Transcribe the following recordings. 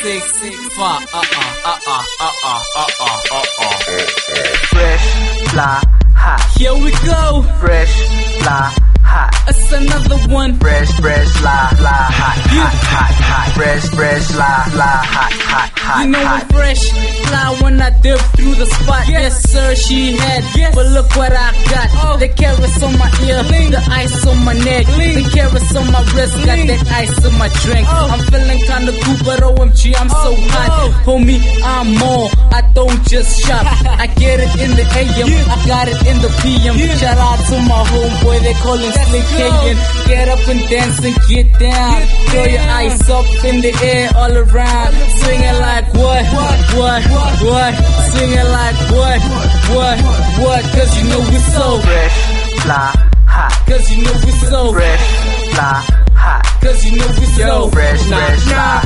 365. Fresh, fly, hot. Here we go. Fresh, fly, hot. It's another one. Fresh, fly, hot, hot. Fresh, fly, hot. You know I'm fresh, fly when I dip through the spot. Yes, sir, she had. But look what I got. The carrots on my ear, the ice on my neck, the carrots on my wrist, got that ice in my drink. I'm feeling kinda cool, but OMG, I'm so hot. Homie, I'm on. I don't just shop. I get it in the AM, I got it in the PM. Shout out to my homeboy, they call him Slick Kagan. Get up and dance and get down. Throw your ice up in the air all around. Swing it like what? Swing it like what? Cause you know we so fresh, fly, hot. Cause you know we so fresh, fly, hot. Cause you know we so fresh, fly, hot.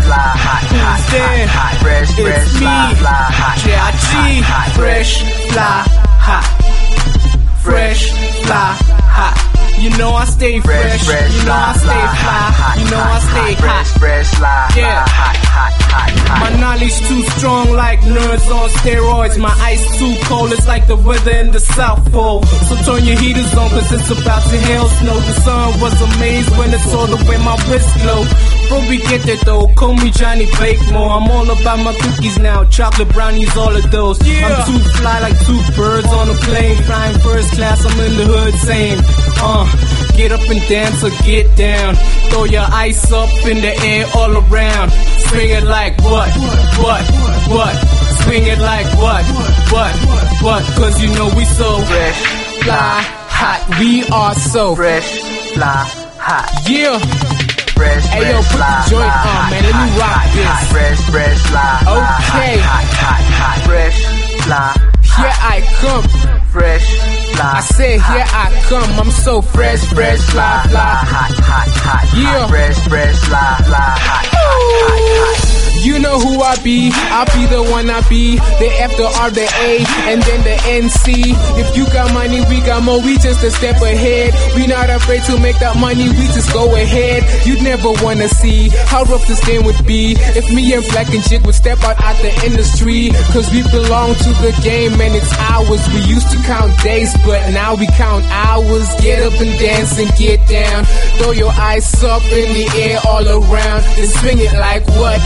Fresh, fly, hot. Fresh, fly, hot. Fresh, fly, hot. You know I stay fresh. You know I stay fly. You know I stay hot. Fresh, fly, hot. My knowledge too strong like nerds on steroids. My ice too cold, it's like the weather in the South Pole. So turn your heaters on cause it's about to hail snow. The sun was amazed when it saw the way my wrist glow. Before we get there though, call me Johnny Bakemore. I'm all about my cookies now, chocolate brownies, all of those. I'm too fly like two birds on a plane. Flying first class, I'm in the hood saying, get up and dance or get down. Throw your ice up in the air all around. Swing it like what? Swing it like what? Cause you know we so fresh, fly, hot. We are so fresh, fly, hot. Yeah. Fresh, hey yo, put the joint on, man. Let me rock this. Fresh, fly, okay. Hot. Fresh, fly. Here I come. Fresh, fly. I say here I come. I'm so fresh, fly. Hot. Yeah. Fresh, fly, hot. You know who I be, I'll be the one I be. The F, the R, the A, and then the NC. If you got money, we got more, we just a step ahead. We not afraid to make that money, we just go ahead. You'd never wanna see how rough this game would be if me and Black and Jig would step out the industry. Cause we belong to the game and it's ours. We used to count days, but now we count hours. Get up and dance and get down. Throw your ice up in the air all around. Then swing it like what?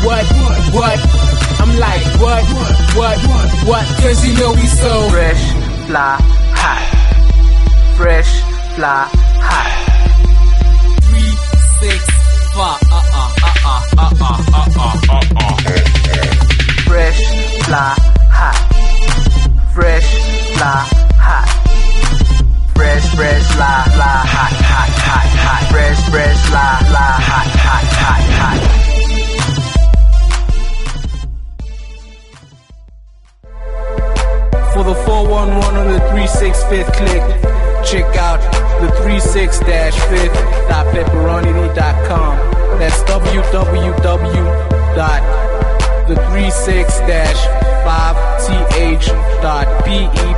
I'm like what? Cause you know we so fresh, fly, hot. Fresh, fly, hot. 365. Fresh, fly, hot. Fresh, fly, hot. Fresh, fly, hot. Fresh, fly, hot. For the 411 on the 365th click, check out the 36-5th.pepperoni.com. That's www.the36-5th.pe